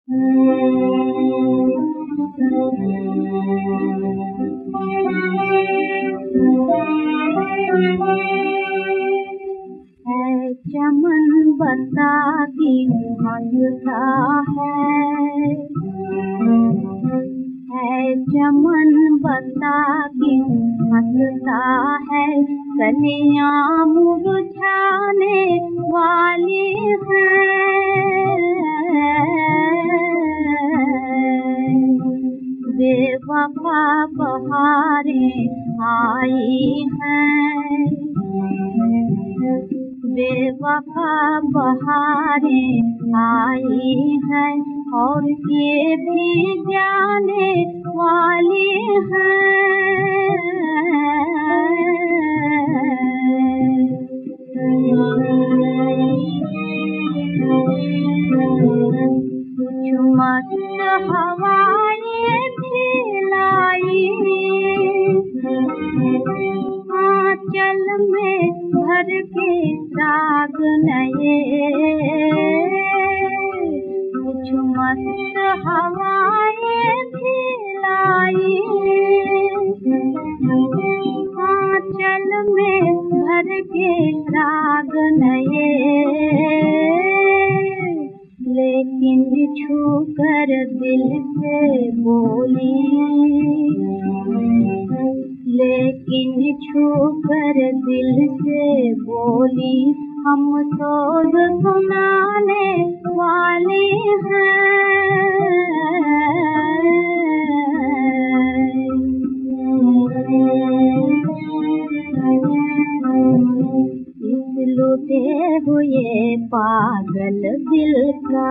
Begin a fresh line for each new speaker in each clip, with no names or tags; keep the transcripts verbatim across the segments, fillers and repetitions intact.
है चमन बता क्यों हंसता है, है चमन बता क्यों हंसता है, कलियां मुरझाने वाली हैं, बेवफा बहारें आई हैं, बेवफा बहारें आई हैं, और ये भी जाने वाली हैं। कुछ मस्त हवाएं भी लाई, आंचल में भर के राग नए, कुछ मस्त हवाएं भी लाई, आंचल में भर के राग नए, लेकिन छू कर दिल से बोली, लेकिन छू कर दिल से बोली, हम सोज सुनाने वाले हैं। इस लुटे हुए पागल दिल का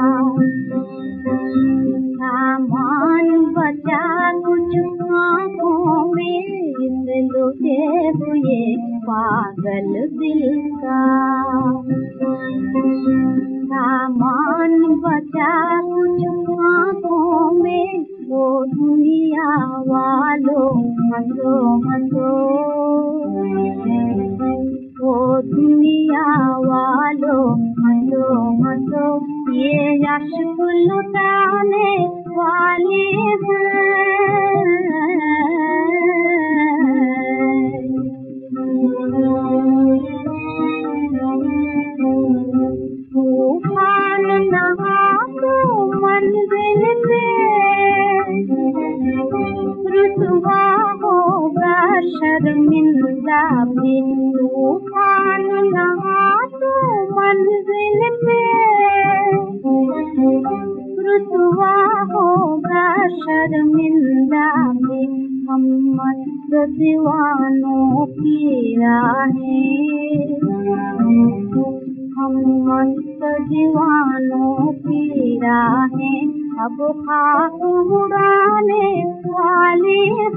सामान बचा कुछ आँखों में, इस लुटे हुए पागल दिल का सामान बचा कुछ आँखों में, वो दुनिया वालों हंसो हंसो, वो दुनिया वालों हंसो हंसो, ये अश्क लुटाने वाले हैं। तूफान नहा तो मंजिल पे रुसवा होगा शर्मिंदा भी, तूफान नहा तो मंजिल पे रुसवा होगा शर्मिंदा भी, हम मस्त दीवानों की राहें, हम मस्त दीवानों की राहें अब खाक उड़ाने वाले